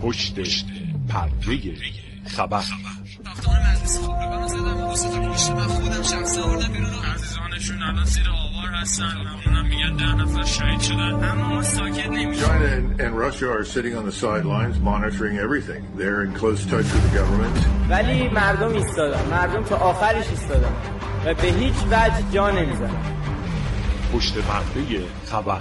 پشت پرده خبر. ساختمان مجلس خبرگان زدم واسه پشت من خودم شخصا آوردم بیرون. عزیزانشون الان زیر آوار هستن، اونم میگن 10 نفر شهید شدن، اما ما ساکت نمیشیم. China and Russia are sitting on the sidelines monitoring everything. They're in close touch with the government. ولی مردم ایستادن، مردم تا آخرش ایستادن و به هیچ وجه جا نمیزنن. پشت پرده خبر.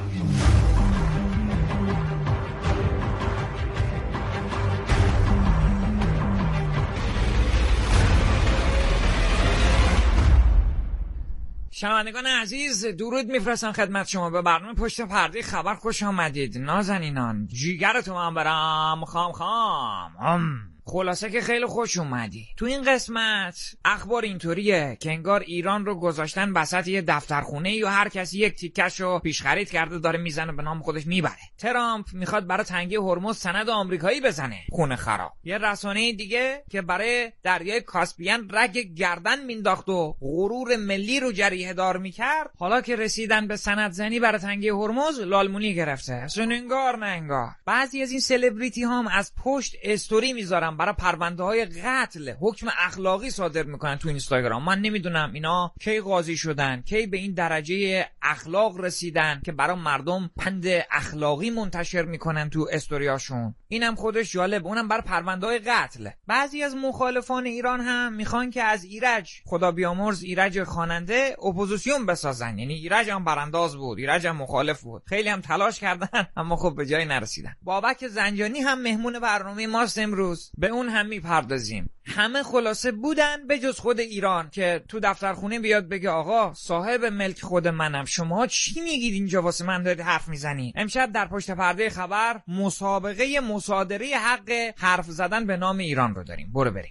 شنوندگان عزیز، درود میفرستم خدمت شما. به برنامه پشت پرده خبر خوش آمدید. نازنینان، جیگرتو من برم خام. خلاصه که خیلی خوش اومدی. تو این قسمت اخبار اینطوریه که انگار ایران رو گذاشتن وسط یه دفترخونه یا هر کسی یک تیکشو پیش خرید کرده داره میزنه به نام خودش میبره. ترامپ میخواد برای تنگی هرمز سند آمریکایی بزنه. خونه خراب. یه رسانه دیگه که برای دریای کاسپیان رگ گردن مینداخت و غرور ملی رو جریحه دار میکرد، حالا که رسیدن به سند زنی برای تنگی هرمز لالمونی گرفته. اصلا انگار نه انگار. بعضی از این سلبریتی هم از پشت استوری میذارن برای پرونده‌های قتل، حکم اخلاقی صادر میکنن تو اینستاگرام. من نمیدونم اینا کی قاضی شدن، کی به این درجه اخلاق رسیدن که برای مردم پند اخلاقی منتشر میکنن تو استوریاشون. اینم خودش جالب، اونم برای پرونده‌های قتل. بعضی از مخالفان ایران هم میخوان که از ایرج، خدا بیامرز ایرج خواننده، اپوزیسیون بسازن. یعنی ایرج هم برانداز بود، ایرج هم مخالف بود. خیلی هم تلاش کردن اما خب به جای نرسیدن. بابک زنجانی هم مهمون برنامه ماست امروز، به اون هم میپردازیم. همه خلاصه بودن به جز خود ایران که تو دفترخونه بیاد بگه آقا صاحب ملک خود منم، شما چی میگید اینجا واسه من دارید حرف میزنی؟ امشب در پشت پرده خبر مسابقه مصادره حق حرف زدن به نام ایران رو داریم. برو بریم.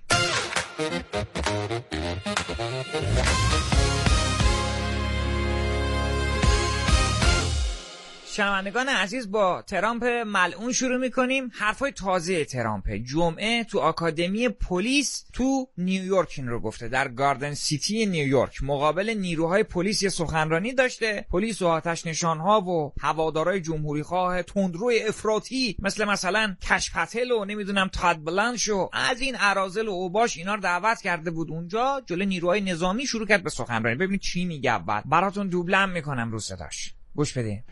شنوندگان عزیز، با ترامپ ملعون شروع میکنیم. حرفای تازه ترامپ جمعه تو آکادمی پلیس تو نیویورک این رو گفته، در گاردن سیتی نیویورک مقابل نیروهای پلیس یه سخنرانی داشته. پلیس و آتش نشانها و هوادارهای جمهوری خواه تندروی افراطی مثلا کش پتل و نمیدونم تاد بلنش و از این اراذل و اوباش اینا رو دعوت کرده بود اونجا. جلوی نیروهای نظامی شروع کرد به سخنرانی. ببینید چی میگه. اول براتون دوبلم میکنم رو صداش، گوش بدید.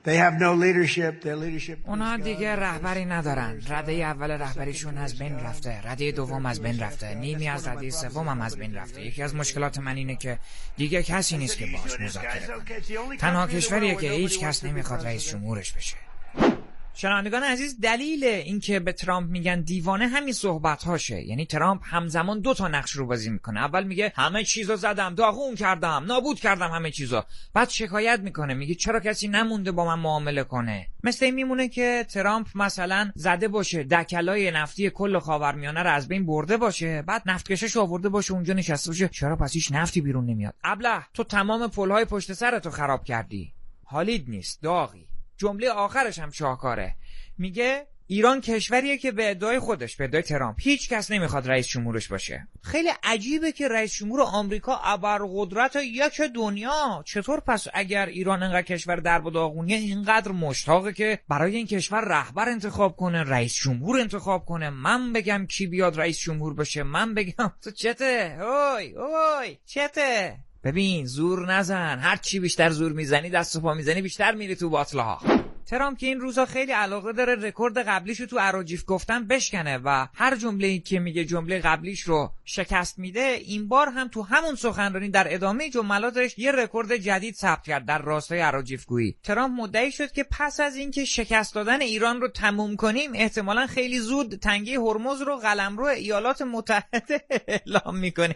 اونا دیگه رهبری ندارن. رده اول رهبریشون از بین رفته، رده دوم از بین رفته، نیمی از رده سوم هم از بین رفته. یکی از مشکلات من اینه که دیگه کسی نیست که باهاش مذاکره کنه. تنها کشوریه که هیچ کس نمیخواد رئیس جمهورش بشه. شنوندگان عزیز، دلیل این که به ترامپ میگن دیوانه همین صحبت‌هاشه. یعنی ترامپ همزمان 2 تا نقش رو بازی میکنه. اول میگه همه چیزو زدم، داغون کردم، نابود کردم همه چیزو. بعد شکایت میکنه، میگه چرا کسی نمونده با من معامله کنه. مثل این میمونه که ترامپ مثلا زده باشه دکلای نفتی کل خاورمیانه رو از بین برده باشه، بعد نفتکشش آورده باشه اونجا نشسته باشه، چرا پس هیچ نفتی بیرون نمیاد؟ ابله تو تمام پل‌های پشت سرتو خراب کردی، حالید نیست، داغی. جمله آخرش هم شاهکاره، میگه ایران کشوریه که به ادعای خودش، به ادعای ترامپ، هیچ کس نمیخواد رئیس جمهورش باشه. خیلی عجیبه که رئیس جمهور آمریکا ابرقدرت یک دنیا، چطور پس اگر ایران انقدر کشور درب و داغونیه اینقدر مشتاقه که برای این کشور رهبر انتخاب کنه، رئیس جمهور انتخاب کنه؟ من بگم کی بیاد رئیس جمهور بشه، من بگم تو چته؟ اوی چته؟ ببین زور نزن، هر چی بیشتر زور میزنی، دست و پا میزنی، بیشتر میری تو باطلاها. ترامپ که این روزا خیلی علاقه داره رکورد قبلیشو تو اراجیف گفتن بشکنه و هر جمله‌ای که میگه جمله قبلیش رو شکست میده، این بار هم تو همون سخنرانی در ادامه جملاتش یه رکورد جدید ثبت کرد در راستای اراجیف گویی. ترامپ مدعی شد که پس از اینکه شکست دادن ایران رو تموم کنیم، احتمالاً خیلی زود تنگه هرمز رو قلمرو ایالات متحده اعلام میکنیم.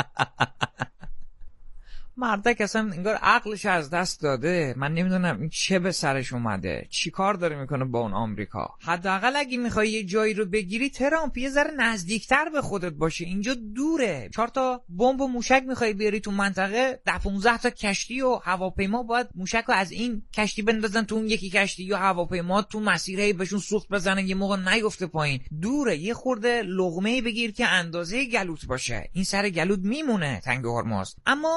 مردک اصلا انگار عقلش از دست داده. من نمیدونم این چه به سرش اومده، چی کار داره میکنه با اون آمریکا. حداقل اگه میخوای یه جایی رو بگیری ترامپ یه ذره نزدیکتر به خودت باشه، اینجا دوره. 4 تا بمب و موشک میخوای بیاری تو منطقه، 10-15 تا کشتی و هواپیما باید موشک رو از این کشتی بندازن تو اون یکی کشتی، یا هواپیما تو مسیرهی بهشون سوخت بزنن یه موقع نیفته پایین. دوره. یه خورده لقمه‌ای بگیر که اندازه گلوت باشه. این سر گلوت میمونه تنگ هرمز. اما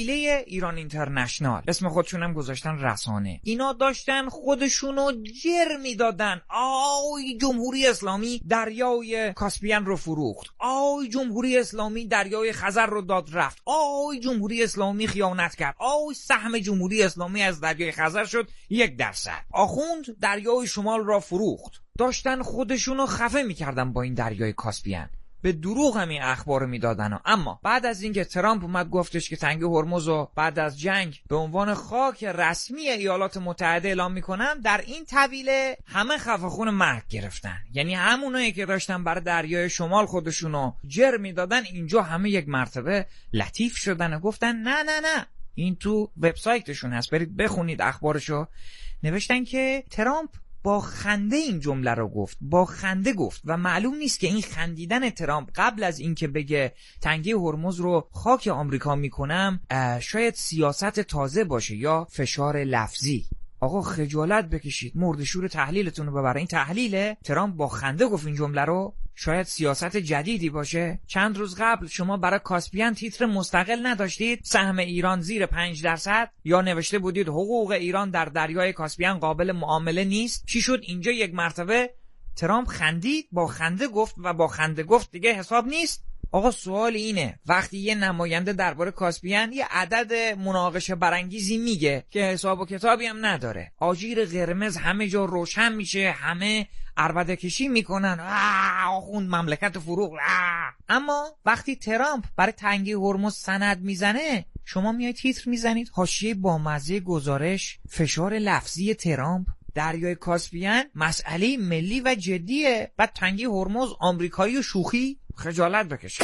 طویله ایران اینترنشنال، اسم خودشونم گذاشتن رسانه، اینا داشتن خودشونو جر میدادن. آی جمهوری اسلامی دریای کاسپین رو فروخت، آی جمهوری اسلامی دریای خزر رو داد رفت، آی جمهوری اسلامی خیانت کرد، آی سهم جمهوری اسلامی از دریای خزر شد 1%، آخوند دریای شمال را فروخت. داشتن خودشونو خفه میکردن با این دریای کاسپین، به دروغ همین اخبار میدادن. اما بعد از اینکه ترامپ اومد گفتش که تنگه هرمز رو بعد از جنگ به عنوان خاک رسمی ایالات متحده اعلام میکنم، در این طویله همه خفه‌خون مرگ گرفتن. یعنی همونایی که داشتن برای دریای شمال خودشونو جر میدادن، اینجا همه یک مرتبه لطیف شدن و گفتن نه نه نه، این تو وبسایتشون هست، برید بخونید اخبارشو. نوشتن که ترامپ با خنده این جمله رو گفت، با خنده گفت و معلوم نیست که این خندیدن ترامپ قبل از اینکه بگه تنگه هرمز رو خاک آمریکا میکنم شاید سیاست تازه باشه یا فشار لفظی. آقا خجالت بکشید، مرده‌شور تحلیلتون رو ببرین. این تحلیله؟ ترامپ با خنده گفت این جمله رو؟ شاید سیاست جدیدی باشه. چند روز قبل شما برای کاسپین تیتر مستقل نداشتید؟ سهم ایران زیر 5%؟ یا نوشته بودید حقوق ایران در دریای کاسپین قابل معامله نیست؟ چی شد اینجا یک مرتبه ترامپ خندید، با خنده گفت و با خنده گفت دیگه حساب نیست؟ آقا سوال اینه، وقتی یه نماینده درباره کاسپین یه عدد مناقشه برانگیزی میگه که حساب و کتابی هم نداره، آژیر قرمز همه جا روشن میشه، همه عربده کشی میکنن، آخوند مملکت فروغ. اما وقتی ترامپ برای تنگه هرمز سند میزنه، شما میای تیتر میزنید حاشیه بامزه گزارش فشار لفظی ترامپ، دریای کاسپین مسئله ملی و جدیه، بعد تنگه هرمز آمریکایی و شوخی. خجالت بکشه.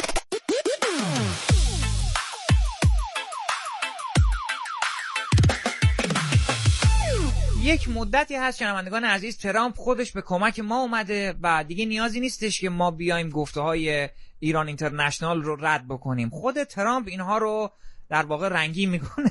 یک مدتی هست شنوندگان عزیز ترامپ خودش به کمک ما اومده و دیگه نیازی نیستش که ما بیایم گفته‌های ایران اینترنشنال رو رد بکنیم. خود ترامپ اینها رو در واقع رنگی میکنه.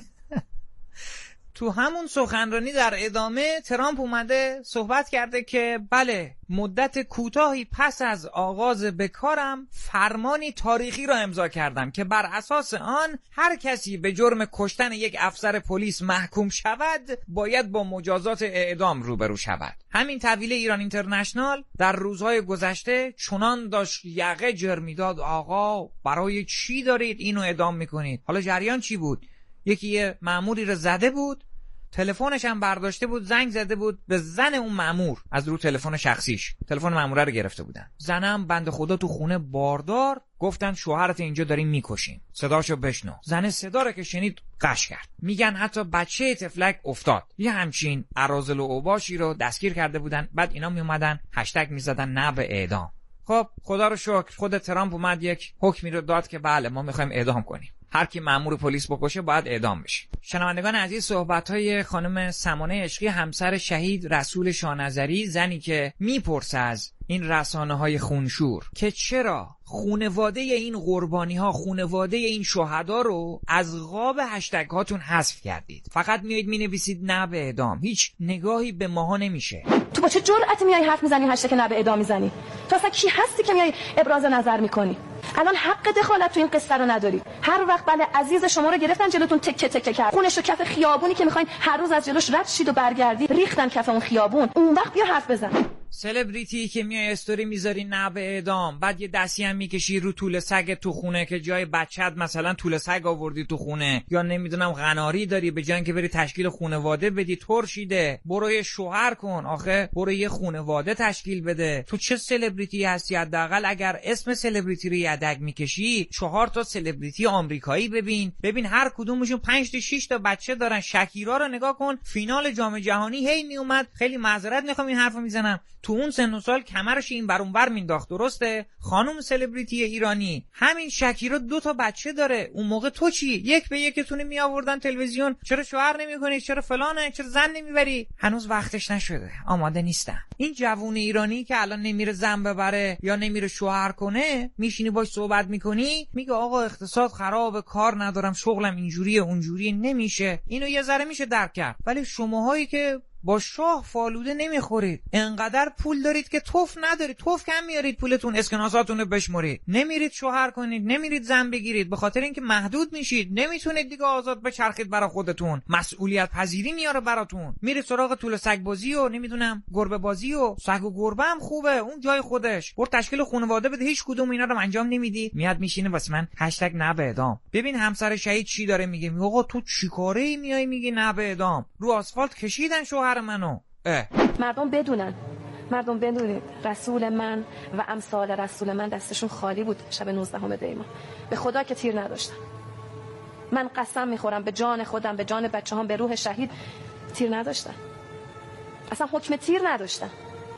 تو همون سخنرانی در ادامه ترامپ اومده صحبت کرده که بله، مدت کوتاهی پس از آغاز به کارم فرمانی تاریخی را امضا کردم که بر اساس آن هر کسی به جرم کشتن یک افسر پلیس محکوم شود باید با مجازات اعدام روبرو شود. همین طویله ایران اینترنشنال در روزهای گذشته چنان داشت یقه جر میداد، آقا برای چی دارید اینو اعدام میکنید؟ حالا جریان چی بود؟ یکی یه مأموری رو زده بود، تلفنش هم برداشته بود، زنگ زده بود به زن اون مأمور از رو تلفن شخصیش، تلفن مأموره رو گرفته بودن. زنم بنده خدا تو خونه باردار، گفتن شوهرت اینجا داریم میکشیم، صداشو بشنو. زن صدا رو که شنید قش کرد. میگن حتی بچه تفلک افتاد. یه همچین اراذل و اوباشی رو دستگیر کرده بودن. بعد اینا میومدن هشتگ میزدن نه به اعدام. خب خدا رو شکر خود ترامپ اومد یک حکمی رو داد که بله ما میخوایم اعدام کنیم، هر کی مأمور پلیس بکشه باید اعدام بشه. شنوندگان عزیز، صحبت‌های خانم سمانه عشقی، همسر شهید رسول شاهنظری، زنی که میپرسه از این رسانه‌های خونشور که چرا خانواده این قربانی‌ها، خانواده این شهدا رو از قاب هشتگ هاتون حذف کردید. فقط میایید مینویسید نه به اعدام، هیچ نگاهی به ماها نمیشه. تو با چه جرأتی میای حرف میزنی هشتگ نه به اعدام میزنی؟ تو اصلا کی هستی که میای ابراز نظر میکنی؟ الان حق دخالت تو این قصه رو نداری. هر وقت بله عزیز شما رو گرفتن جلوتون تکه تکه کرد، خونش رو کف خیابونی که میخواین هر روز از جلوش رد شید و برگردید ریختن کف اون خیابون، اون وقت بیا حرف بزن. سلبریتی که میای استوری میذاری نه به اعدام، بعد یه دستی هم میکشی رو طول سگ تو خونه که جای بچت مثلا طول سگ آوردی تو خونه، یا نمیدونم قناری داری به جای اینکه بری تشکیل خانواده بدی ترشیده، برو یه شوهر کن، آخه برو یه خانواده تشکیل بده. تو چه سلبریتی هستی؟ حداقل اگر اسم سلبریتی رو یدک میکشی 4 تا سلبریتی آمریکایی ببین هر کدومشون 5 تا 6 تا بچه دارن. شکیرا رو نگاه کن، فینال جام جهانی هی میومد، خیلی معذرت میخوام این حرفو میزنم، تو اون سن و سال کمرش این بر اون بر مینداخت، درسته؟ خانم سلبریتی ایرانی همین شکیرا 2 تا بچه داره. اون موقع تو چی؟ یک به یکتون می آوردن تلویزیون، چرا شوهر نمیکنی؟ چرا فلانه؟ چرا زن نمیبری؟ هنوز وقتش نشده، آماده نیستم. این جوون ایرانی که الان نمیره زن ببره یا نمیره شوهر کنه، میشینی باش صحبت میکنی، میگه آقا اقتصاد خرابه، کار ندارم، شغلم اینجوریه اونجوریه، نمیشه. اینو یه ذره میشه درک کرد. ولی شماهایی که با شاه فالوده نمیخورید، انقدر پول دارید که توف ندارید، توف کم میارید پولتون، اسکناساتون رو بشمرید، نمیرید شوهر کنید، نمیرید زن بگیرید، به خاطر اینکه محدود میشید، نمیتونید دیگه آزاد بچرخید برای خودتون، مسئولیت پذیری میاره براتون، میرید سراغ طول سگ بازی و نمیدونم گربه بازی و سگ و گربه هم خوبه، اون جای خودش، برو تشکیل خانواده بده، هیچ کدوم اینا رو انجام نمیدی، میاد میشینه واسه من هشتگ نه به اعدام. ببین همسر شهید چی داره میگه، میگه آقا تو چیکاره میای میگی نه به اعدام، رو آسفالت کشیدن شوهر منو. مردم بدونید رسول من و امثال رسول من دستشون خالی بود شب 19 دی‌ماه. به خدا که تیر نداشتن. من قسم میخورم به جان خودم، به جان بچه‌هام، به روح شهید تیر نداشتن. اصلا حکم تیر نداشتن.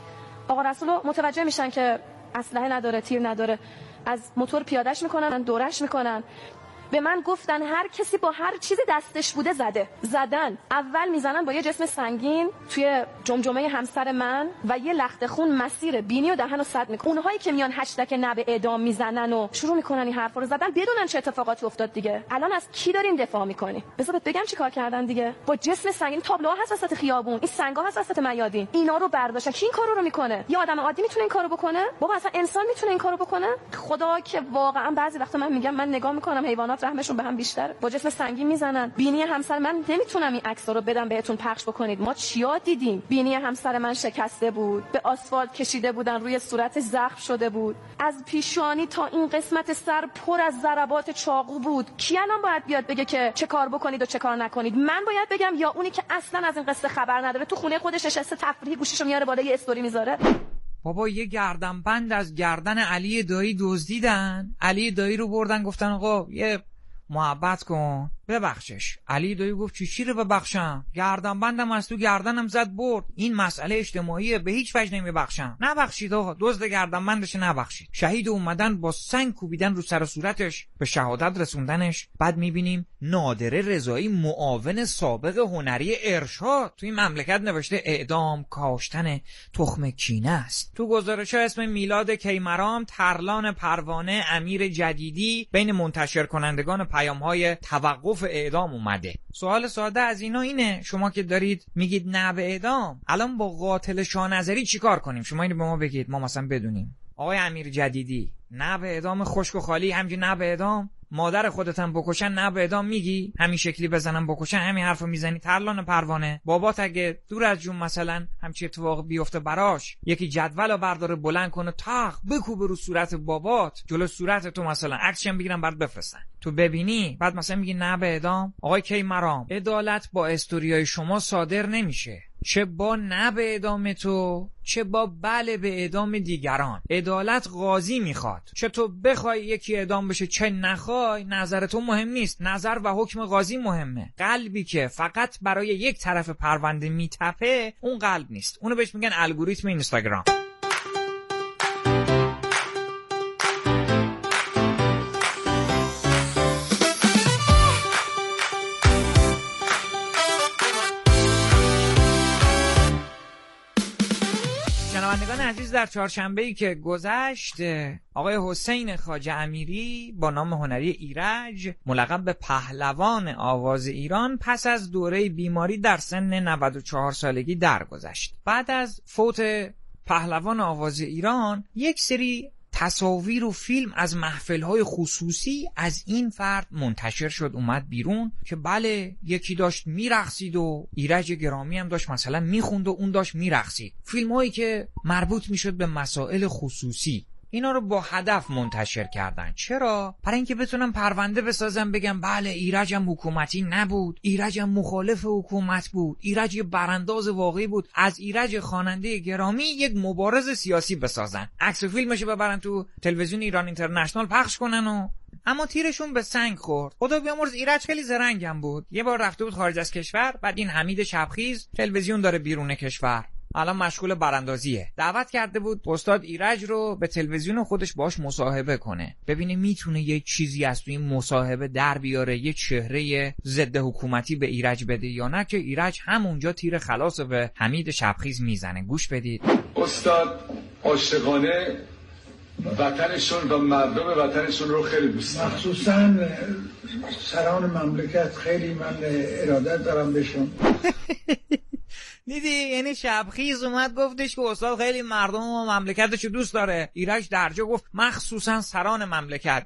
آقا رسولو متوجه میشن که اسلحه نداره، تیر نداره، از موتور پیادهش میکنن، دورش میکنن. به من گفتن هر کسی با هر چیزی دستش بوده زدن. اول میزنن با یه جسم سنگین توی جمجمه همسر من و یه لخت خون مسیر بینی و دهن و سد میکنن. اونهایی که میان هشتگ نه به اعدام میزنن و شروع میکنن این حرفا رو زدن بدونن چه اتفاقاتی افتاد دیگه. الان از کی دارین دفاع میکنی؟ بذار بگم چیکار کردن دیگه. با جسم سنگین، تابلوها هست وسط خیابون، این سنگا هست وسط میادین، اینا رو برداشتن. کی این کارو رو میکنه؟ یه آدم عادی میتونه این کارو بکنه؟ بابا اصلا انسان میتونه این کارو بکنه؟ خدا که واقعا بعضی وقتا من میگم، من نگاه میکنم حیوانات رحمشون به هم بیشتر، با جسم سنگین میزنن. بینی همسر من، نمیتونم این عکس‌ها رو بدم بهتون پخش بکنید، ما چیا دیدیم. بینی همسر من شکسته بود، به آسفالت کشیده بودن، روی صورت زخم شده بود، از پیشانی تا این قسمت سر پر از ضربات چاقو بود. کی الان باید بیاد بگه که چه کار بکنید و چه کار نکنید؟ من باید بگم یا اونی که اصلا از این قصه خبر نداره تو خونه خودش نشسته تفریحی گوشیشو میاره بالا یه استوری میذاره؟ بابا یه گردنبند از گردن علی دایی دزدیدن، علی دایی رو بردن گفتن آقا یه محبت کن ببخشش. علی دایی گفت چی رو ببخشم؟ گردنبندم از تو گردنم زد برد، این مسئله اجتماعیه، به هیچ وجه نمیبخشم. نبخشید آقا، دزد گردنبندش نبخشید. شهید اومدن با سنگ کوبیدن رو سر و صورتش، به شهادت رسوندنش. بعد میبینیم نادره رضایی، معاون سابق هنری ارشاد، تو این مملکت نوشته اعدام کاشتن تخم کینه است. تو گزارش اسم میلاد کیمرام، ترلان پروانه، امیر جدیدی بین منتشر کنندگان پیام‌های توقف اعدام اومده. سوال ساده از اینا اینه، شما که دارید میگید نه به اعدام، الان با قاتل شاهنظری چیکار کنیم؟ شما اینو به ما بگید ما مثلا بدونیم. آقای امیر جدیدی، نه به اعدام خشک و خالی، همینجوری نه به اعدام؟ مادر خودتم بکشن نه به اعدام میگی؟ همین شکلی بزنن بکشن همین حرفو میزنی؟ ترلان پروانه، بابات اگه دور از جون مثلا همچین اتفاق بیفته براش، یکی جدولو برداره بلند کنه تاخ بکوبه رو صورت بابات، جلو صورت تو مثلا عکسشم بگیرن بعد بفرستن تو ببینی، بعد مثلا میگی نه به اعدام؟ آقای کیمرام، عدالت با استوریای شما صادر نمیشه، چه با نه به اعدام تو، چه با بله به اعدام دیگران. عدالت قاضی میخواد، چه تو بخوای یکی اعدام بشه چه نخوای، نظر تو مهم نیست، نظر و حکم قاضی مهمه. قلبی که فقط برای یک طرف پرونده میتپه اون قلب نیست، اونو بهش میگن الگوریتم اینستاگرام. شنوندگان عزیز، در چهارشنبه‌ای که گذشت آقای حسین خواجه امیری با نام هنری ایرج، ملقب به پهلوان آواز ایران، پس از دوره بیماری در سن 94 سالگی درگذشت. بعد از فوت پهلوان آواز ایران یک سری تصاویر و فیلم از محفل‌های خصوصی از این فرد منتشر شد، اومد بیرون که بله یکی داشت میرقصید و ایرج گرامی هم داشت مثلا میخوند و اون داشت میرقصید. فیلم‌هایی که مربوط میشد به مسائل خصوصی، اینا رو با هدف منتشر کردن. چرا؟ برای اینکه بتونن پرونده بسازن، بگن بله ایرج هم حکومتی نبود، ایرج هم مخالف حکومت بود، ایرج یه برانداز واقعی بود، از ایرج خواننده گرامی یک مبارز سیاسی بسازن، عکس و فیلمشو ببرن تو تلویزیون ایران اینترنشنال پخش کنن و اما تیرشون به سنگ خورد. خدا بیامرز ایرج خیلی زرنگم بود، یه بار رفته بود خارج از کشور، بعد این حمید شبخیز تلویزیون داره بیرون کشور، الان مشغول براندازیه، دعوت کرده بود استاد ایرج رو به تلویزیون خودش باش مصاحبه کنه، ببینه میتونه یه چیزی از توی این مصاحبه در بیاره، یه چهره ضد حکومتی به ایرج بده یا نه، که ایرج همونجا تیر خلاص به حمید شبخیز میزنه. گوش بدید. استاد عاشقانه وطنشون و مردم وطنشون رو خیلی دوست دارن، مخصوصا سران مملکت خیلی من ارادت دارم بهشون. دیدی؟ یعنی شبخیز اومد گفتش که استاد خیلی مردم و مملکتشو دوست داره. ایرج درجا گفت مخصوصا سران مملکت.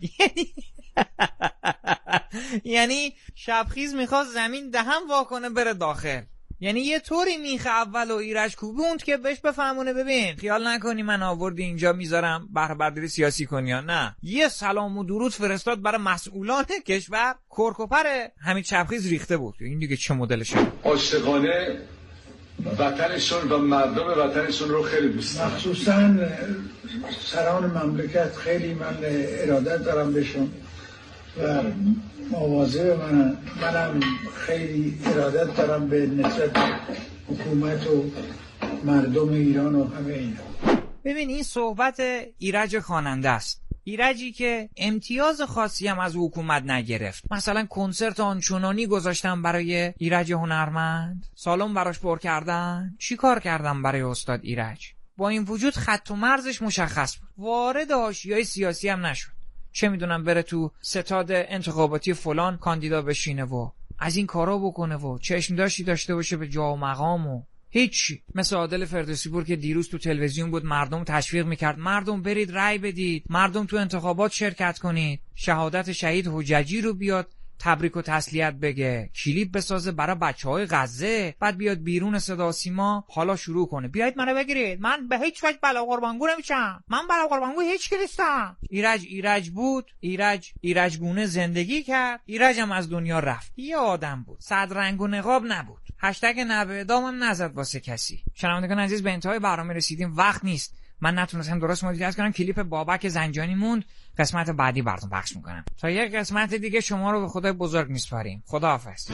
یعنی شبخیز میخواست زمین دهن واکنه بره داخل. یعنی یه طوری میخه اول و ایرج کوبوند که بهش بفهمونه ببین خیال نکنی من آوردی اینجا میذارم بهره برداری سیاسی کنی یا نه. یه سلام و درود فرستاد برای مسئولان کشور. کرکوپر حمید شبخیز ریخته بود. این دیگه چه مدلشه؟ عاشقانه وطنشون و مردم وطنشون رو خیلی دوست دارم. مخصوصا سران مملکت خیلی من ارادت دارم بهشون و مواظب منم خیلی ارادت دارم به نسبت حکومت و مردم ایران و همه اینا. ببین این صحبت ایرج خواننده است. ایرجی که امتیاز خاصی هم از حکومت نگرفت. مثلا کنسرت آنچنانی گذاشتن برای ایرج هنرمند، سالن براش پر کردن. چی کار کردن برای استاد ایرج؟ با این وجود خط و مرزش مشخص بود. وارد حاشیه‌های سیاسی هم نشد. چه میدونم بره تو ستاد انتخاباتی فلان کاندیدا بشینه و از این کارا بکنه و چشم داشته باشه به جا و مقام و هیچی. مثل عادل فردوسی پور که دیروز تو تلویزیون بود مردم تشویق میکرد مردم برید رای بدید، مردم تو انتخابات شرکت کنید، شهادت شهید حججی رو بیاد تبریک و تسلیت بگه، کلیپ بسازه برای بچهای غزه، بعد بیاد بیرون صدا سیما حالا شروع کنه بیاید منو بگیرید، من به هیچ وجه بلا قربانگو نمیشم، من بلا قربانگو هیچ کی نیستم. ایرج بود. ایرج گونه زندگی کرد. ایرج هم از دنیا رفت. یه آدم بود، صد رنگ و نقاب نبود. هشتگ نبه ادام هم نزد واسه کسی. شنوندگان عزیز به انتهای برنامه رسیدیم. وقت نیست، من نتونستم درست مدیریت کنم. کلیپ بابک زنجانی موند، قسمت بعدی براتون پخش میکنم. تا یک قسمت دیگه شما رو به خدای بزرگ میسپاریم. خداحافظ.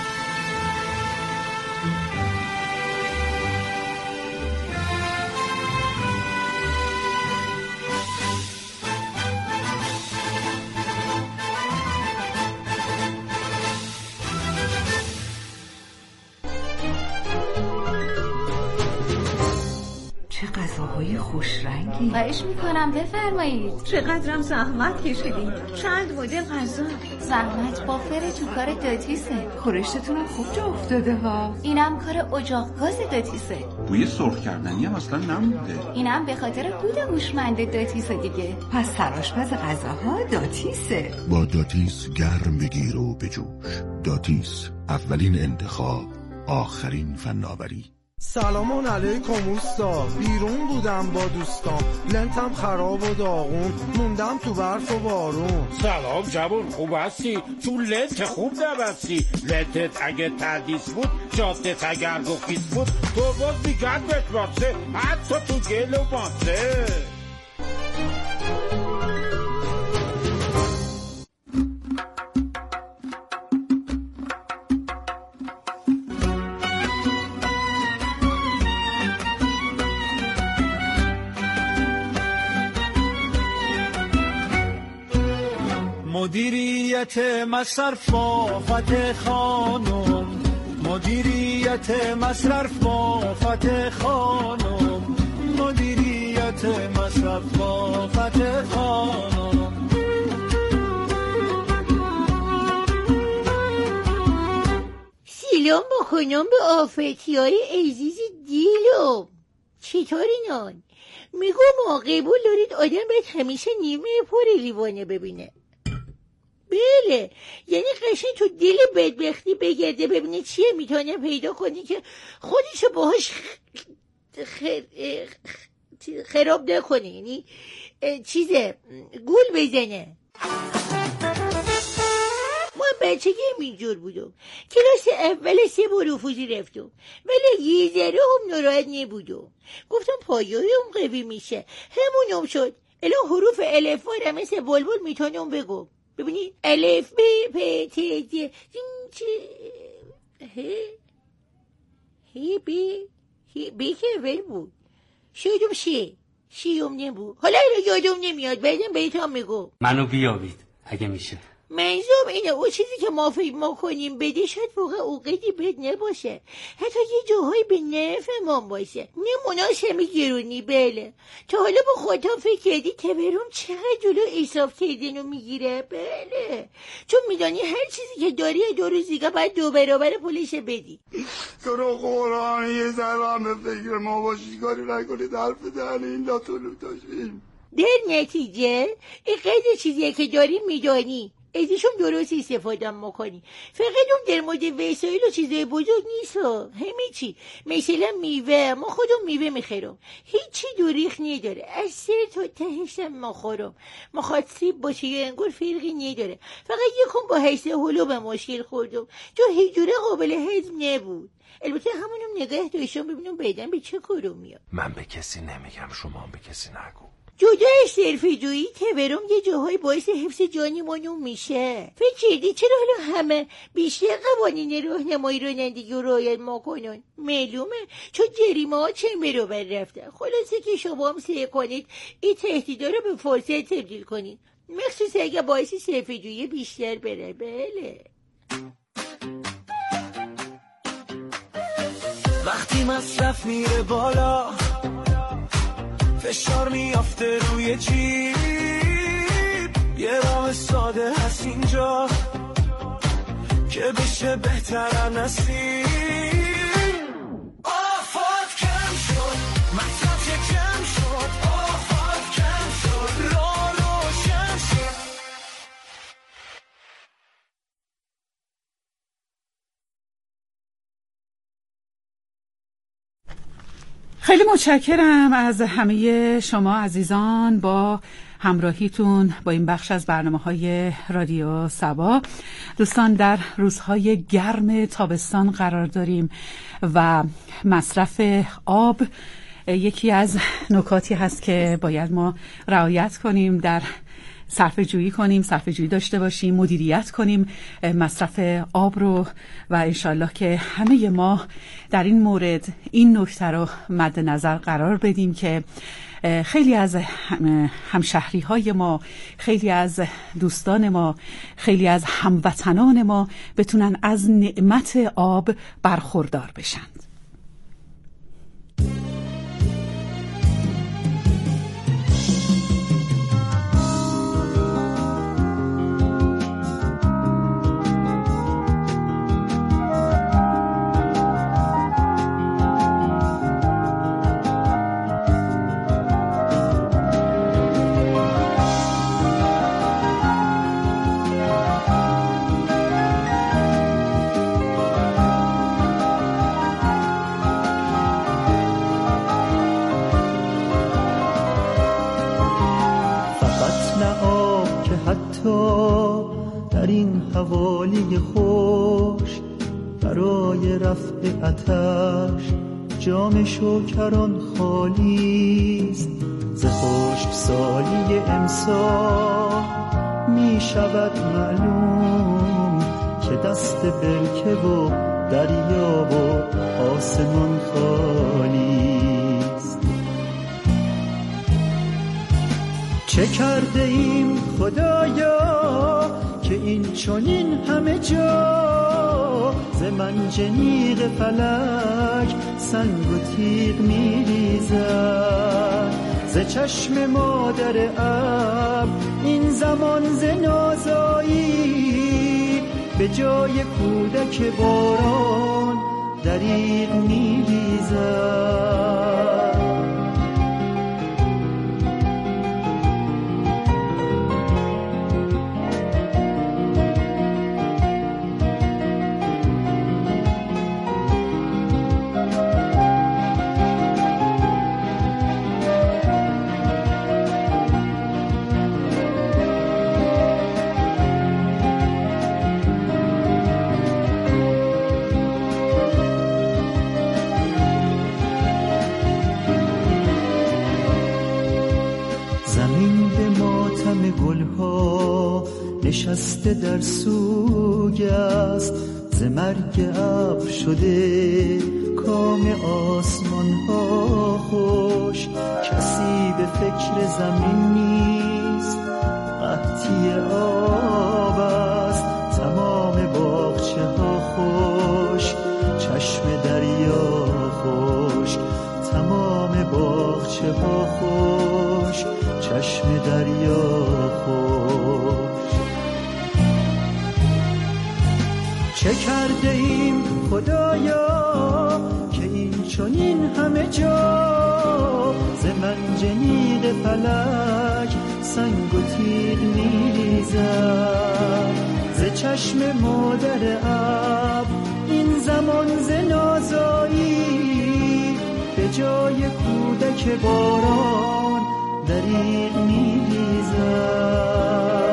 چه غذاهای خوش رنگی. خواهش میکنم بفرمایید. چقدرم زحمت کشیدید. چند مدل غذا. زحمت بافر تو کار داتیسه. خورشتتونم خوب جا افتاده ها. اینم کار اجاق گاز داتیسه. بوی سرخ کردنی هم اصلا نمونده. اینم به خاطر دود هوشمند داتیسه دیگه. پس سرآشپز غذاها داتیسه. با داتیس گرم بگیر و بجوش. داتیس، اولین انتخاب، آخرین فناوری. سلام علیکم اوستا. بیرون بودم با دوستان، لنتم خراب و داغون، موندم تو برف و بارون. سلام جوون، خوب هستی؟ تو لنت خوب نبستی. لنتت اگه تردیس بود، جادت اگر گفیز بود، تو باز میگرد بشماسه، حتی تو گل و ماسه. مدیریت مصرف آفت خانم، مدیریت مصرف آفت خانم، مدیریت مصرف آفت خانم. سلام بکنم به آفتیای عزیز دیلم. چطورینان؟ میگم قبول دارید آدم باید همیشه نیمه پر لیوانه ببینه. بله، یعنی قشنگ تو دل بدبختی بگرده ببینه چیه میتونه پیدا کنی که خودشو باهاش خراب نکنه، یعنی گول بزنه. ما بچگی اینجور بودم، کلاس اول 3 بار رفوزی رفتم ولی یه ذره هم ناراحت نبودم. گفتم پایه‌ام قوی میشه، همونم شد. الان حروف الف را مثل بلبل میتونم بگم. ببینید الف ب پ ت ج چ ه ب که اول بود. شایدم شیوم نبود. حالا رو یادم نمیاد، بعدم بهتون میگم. منو بیابید اگه میشه. منظورم اینه او چیزی که ما فکر میکنیم بده شاید واقعا اوقاتی بد نباشه، حتی یه جاهایی به نفعمون باشه. نمونه‌اش همین گرونی. بله تا حالا با خودت فکر کردی تورم چقدر جلو اصراف کردنو میگیره؟ بله چون میدانی هر چیزی که داری 2 روز دیگه باید 2 برابر پولش بدی. تو رو قرآن یه ذره هم به فکر ما باشی، کاری نکنید حرف دهن این لاتولو داشتیم. در نتیجه این قدر چیزیه که داری میدانی ازشون درست استفاده میکنی. فقط اون در مورد وسایل و چیزای بزرگ نیست، همه چی. مثلا میوه، ما خودم میوه میخورم، هیچی دوریخ نداره، از سر تا تهشم میخورم. مخواد سیب باشه یا انگور فرقی نداره. فقط یکم با حیث هلو به مشکل خوردم چون هیچ جوره قابل هضم نبود. البته همونم نگاه داشتم ببینم بعدن به چه کارو میاد. من به کسی نمیگم، شما هم به کسی نگو. جدا از صرفه‌جویی تورم یه جاهای باعث حفظ جانمون میشه. فکر کردی چرا حالا همه بیشتر قوانین راهنمایی رانندگی رو رعایت میکنن؟ معلومه چون جریمه ها چند برابر رفتن. خلاصه که شما هم سعی کنید این تهدیدا رو به فرصت تبدیل کنید، مخصوصا اگه باعث صرفه‌جویی بیشتر بره. بله وقتی مصرف میره بالا فشار میافته روی جیب، یه راه ساده هست اینجا که بشه بهتر نسیم. آفات کم شد، مصرف کم شد، آفات کم شد، راه روشن شد. خیلی متشکرم از همه شما عزیزان با همراهیتون با این بخش از برنامه‌های رادیو صبا. دوستان در روزهای گرم تابستان قرار داریم و مصرف آب یکی از نکاتی هست که باید ما رعایت کنیم، در صرفه‌جویی کنیم، صرفه‌جویی داشته باشیم، مدیریت کنیم مصرف آب رو و انشالله که همه ما در این مورد این نکته رو مد نظر قرار بدیم که خیلی از همشهری های ما، خیلی از دوستان ما، خیلی از هموطنان ما بتونن از نعمت آب برخوردار بشن. در این حوالی خوش برای رفع آتش جام شکران خالیست. ز خشکسالی امسال می شود معلوم که دست برکه و دریا و آسمان خالیست. چه کرده ایم خدایا که این چنین همه جا ز منجنیق فلک سنگ و تیغ میریزد. ز چشم مادر ابر این زمان ز نازایی به جای کودک باران دریغ میریزد. نشسته در سوگ است، ز مرگ ابر شده کام آسمان ها خوش. کسی به فکر زمین نیست، قحطی آب باغچه ها خوش، چشم دریا خوش. چه کرده ایم خدایا که این چنین همه جا ز منجنیق فلک سنگ و تیغ میریزد، ز چشم مادر ابر این زمان ز نازایی به جای کودک باران دریغ میریزد.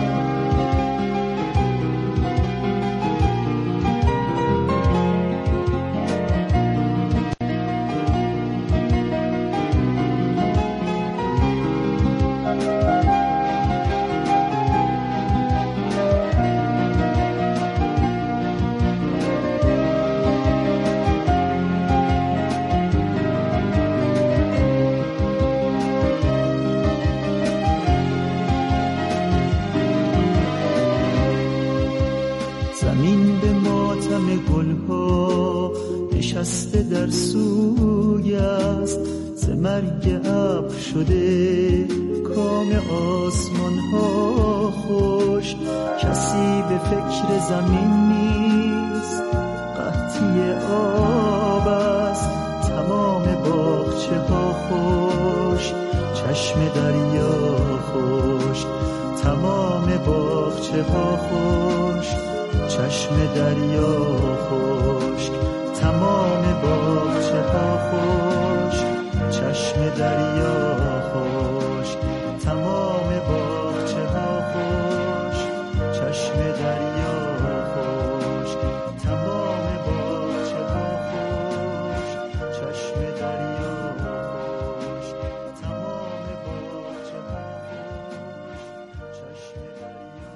گلها نشسته در سوی است، ز مرگ ابر شده کام آسمان ها خوش. کسی به فکر زمین نیست، قحطی آب است، تمام باغچه ها خوش، چشم دریا خوش. تمام باغچه ها خوش، چشم دریا خوش. تمام باغچه ها خوش، چشم دریا خوش. تمام باغچه ها خوش، چشم دریا خوش. تمام باغچه ها خوش، چشم دریا خوش. تمام باغچه ها خوش، چشم دریا.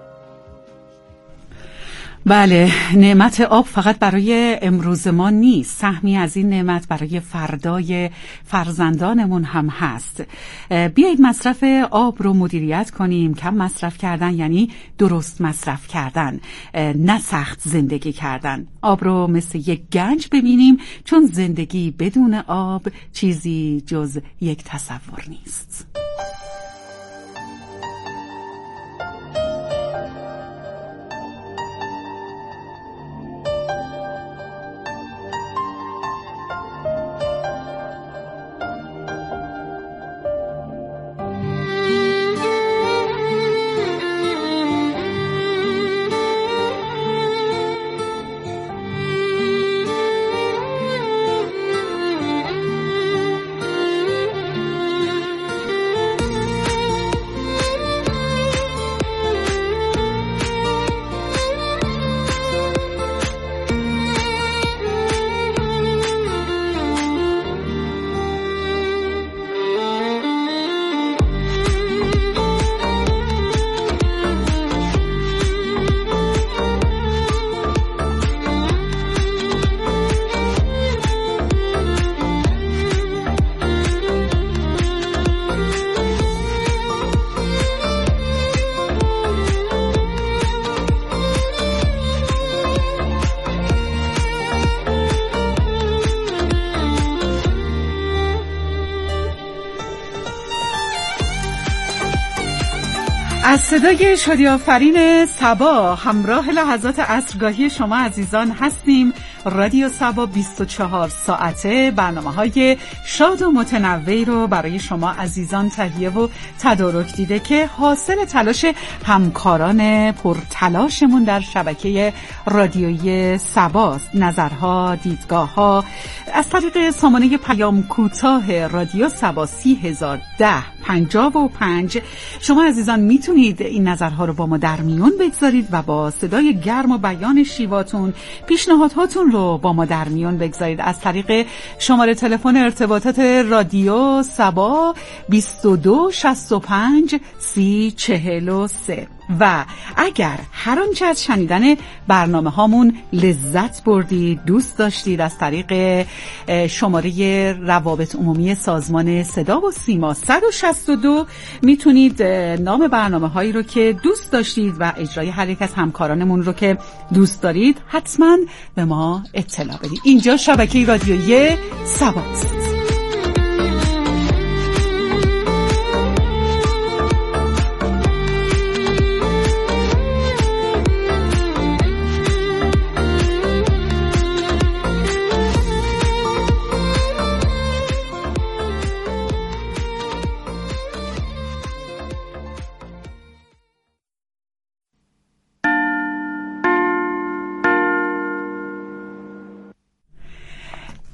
بله، نعمت آب فقط برای امروز ما نیست، سهمی از این نعمت برای فردای فرزندانمون هم هست. بیایید مصرف آب رو مدیریت کنیم. کم مصرف کردن یعنی درست مصرف کردن، نه سخت زندگی کردن. آب رو مثل یک گنج ببینیم، چون زندگی بدون آب چیزی جز یک تصور نیست. از صدای شادی آفرین صبا همراه لحظات عصرگاهی شما عزیزان هستیم. رادیو صبا 24 ساعته برنامه‌های شاد و متنوعی رو برای شما عزیزان تهیه و تدارک دیده که حاصل تلاش همکاران پرتلاشمون در شبکه رادیویی صباست. نظرها، دیدگاه‌ها از طریق سامانه پیام کوتاه رادیو صبا 301055 شما عزیزان میتونید این نظرها رو با ما در میون بگذارید و با صدای گرم و بیان شیواتون پیشنهاداتون رو با ما در میون بگذارید از طریق شماره تلفن ارتباطات رادیو صبا 2265 3043. و اگر هر آنچه از شنیدن برنامه هامون لذت بردید، دوست داشتید، از طریق شماره روابط عمومی سازمان صدا و سیما 162 میتونید نام برنامه هایی رو که دوست داشتید و اجرای هر یک از همکارانمون رو که دوست دارید حتما به ما اطلاع بدید. اینجا شبکه رادیویی صباست.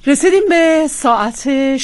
رسیدیم به ساعت